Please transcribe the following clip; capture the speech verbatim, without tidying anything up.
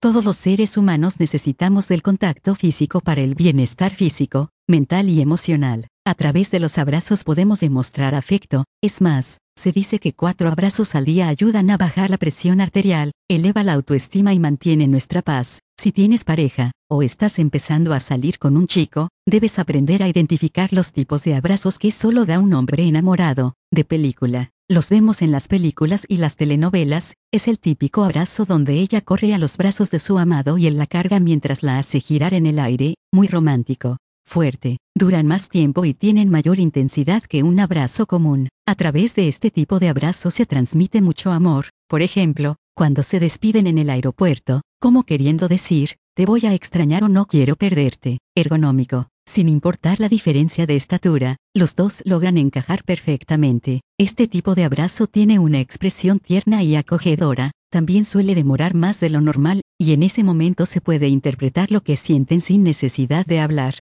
Todos los seres humanos necesitamos del contacto físico para el bienestar físico, mental y emocional. A través de los abrazos podemos demostrar afecto. Es más, se dice que cuatro abrazos al día ayudan a bajar la presión arterial, eleva la autoestima y mantiene nuestra paz. Si tienes pareja, o estás empezando a salir con un chico, debes aprender a identificar los tipos de abrazos que solo da un hombre enamorado. De película. Los vemos en las películas y las telenovelas. Es el típico abrazo donde ella corre a los brazos de su amado y él la carga mientras la hace girar en el aire. Muy romántico. Fuerte, duran más tiempo y tienen mayor intensidad que un abrazo común. A través de este tipo de abrazo se transmite mucho amor. Por ejemplo, cuando se despiden en el aeropuerto, como queriendo decir, te voy a extrañar o no quiero perderte. Ergonómico. Sin importar la diferencia de estatura, los dos logran encajar perfectamente. Este tipo de abrazo tiene una expresión tierna y acogedora. También suele demorar más de lo normal, y en ese momento se puede interpretar lo que sienten sin necesidad de hablar.